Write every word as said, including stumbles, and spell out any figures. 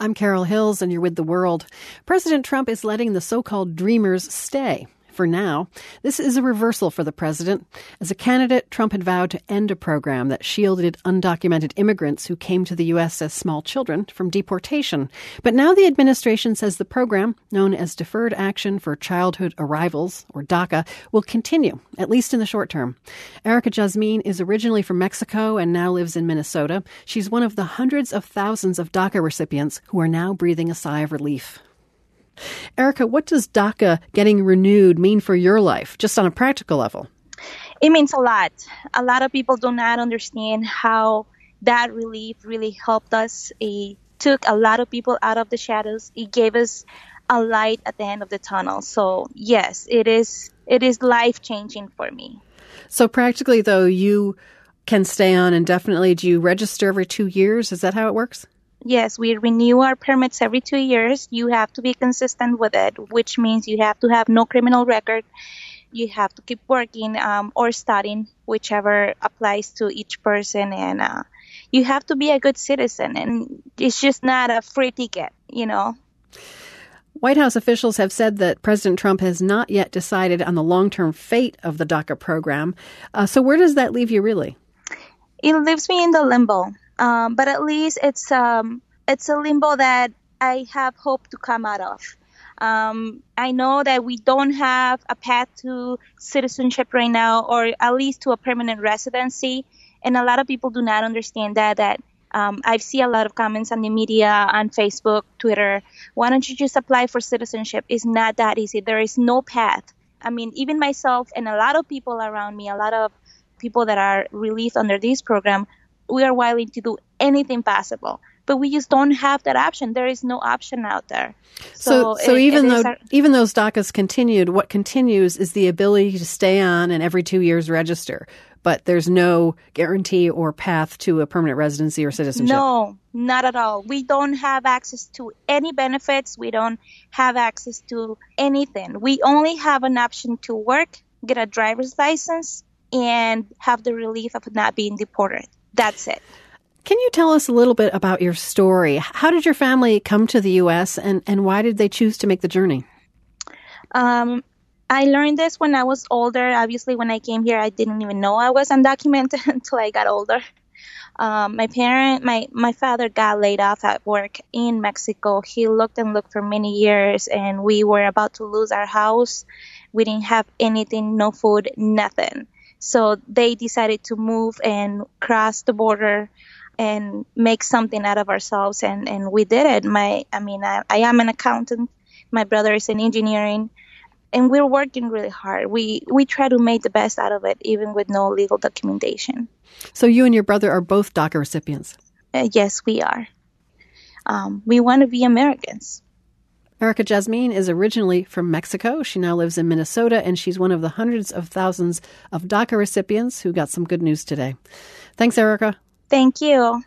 I'm Carol Hills, and you're with The World. President Trump is letting the so-called Dreamers stay. For now, this is a reversal for the president. As a candidate, Trump had vowed to end a program that shielded undocumented immigrants who came to the U S as small children from deportation. But now the administration says the program, known as Deferred Action for Childhood Arrivals, or DACA, will continue, at least in the short term. Erica Jasmine is originally from Mexico and now lives in Minnesota. She's one of the hundreds of thousands of DACA recipients who are now breathing a sigh of relief. Erica, what does DACA getting renewed mean for your life, just on a practical level? It means a lot. A lot of people do not understand how that relief really helped us. It took a lot of people out of the shadows. It gave us a light at the end of the tunnel. So, yes, it is it is life-changing for me. So practically, though, you can stay on indefinitely. Do you register every two years? Is that how it works? Yes, we renew our permits every two years. You have to be consistent with it, which means you have to have no criminal record. You have to keep working um, or studying, whichever applies to each person. And uh, you have to be a good citizen. And it's just not a free ticket, you know. White House officials have said that President Trump has not yet decided on the long-term fate of the DACA program. Uh, so where does that leave you, really? It leaves me in the limbo. Um, but at least it's um, it's a limbo that I have hope to come out of. Um, I know that we don't have a path to citizenship right now, or at least to a permanent residency. And a lot of people do not understand that. That um, I see a lot of comments on the media, on Facebook, Twitter. Why don't you just apply for citizenship? It's not that easy. There is no path. I mean, even myself and a lot of people around me, a lot of people that are released under this program, we are willing to do anything possible, but we just don't have that option. There is no option out there. So, so, so it, even it though our, even those DACAs continued, what continues is the ability to stay on and every two years register. But there's no guarantee or path to a permanent residency or citizenship. No, not at all. We don't have access to any benefits. We don't have access to anything. We only have an option to work, get a driver's license, and have the relief of not being deported. That's it. Can you tell us a little bit about your story? How did your family come to the U S and, and why did they choose to make the journey? Um, I learned this when I was older. Obviously, when I came here, I didn't even know I was undocumented until I got older. Um, my parent, my, my father got laid off at work in Mexico. He looked and looked for many years, and we were about to lose our house. We didn't have anything, no food, nothing. So they decided to move and cross the border and make something out of ourselves. And, and we did it. My, I mean, I, I am an accountant. My brother is in engineering. And we're working really hard. We, we try to make the best out of it, even with no legal documentation. So you and your brother are both DACA recipients? Uh, yes, we are. Um, we want to be Americans. Erica Jasmine is originally from Mexico. She now lives in Minnesota, and she's one of the hundreds of thousands of DACA recipients who got some good news today. Thanks, Erica. Thank you.